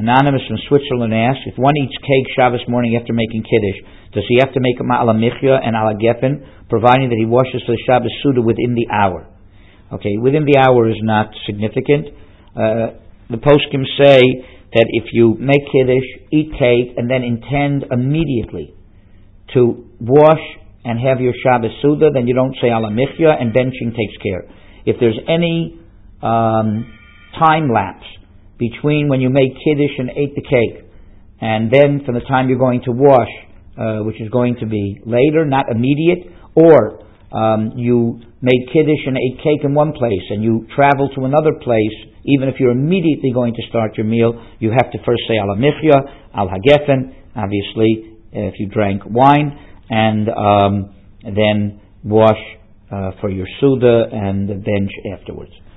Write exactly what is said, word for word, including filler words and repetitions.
Anonymous from Switzerland asks, if one eats cake Shabbos morning after making Kiddush, does he have to make a Ma'ala Michya and Ala Gefen, providing that he washes the Shabbos Suda within the hour? Okay, within the hour is not significant. Uh, the poskim say that if you make Kiddush, eat cake, and then intend immediately to wash and have your Shabbos Suda, then you don't say Ala Michya, and benching takes care. If there's any um, time lapse between when you made Kiddush and ate the cake, and then from the time you're going to wash, uh, which is going to be later, not immediate, or um, you made Kiddush and ate cake in one place, and you travel to another place, even if you're immediately going to start your meal, you have to first say Ala Michya, Al Hagefen, obviously, if you drank wine, and um, then wash uh, for your Suda and bench afterwards.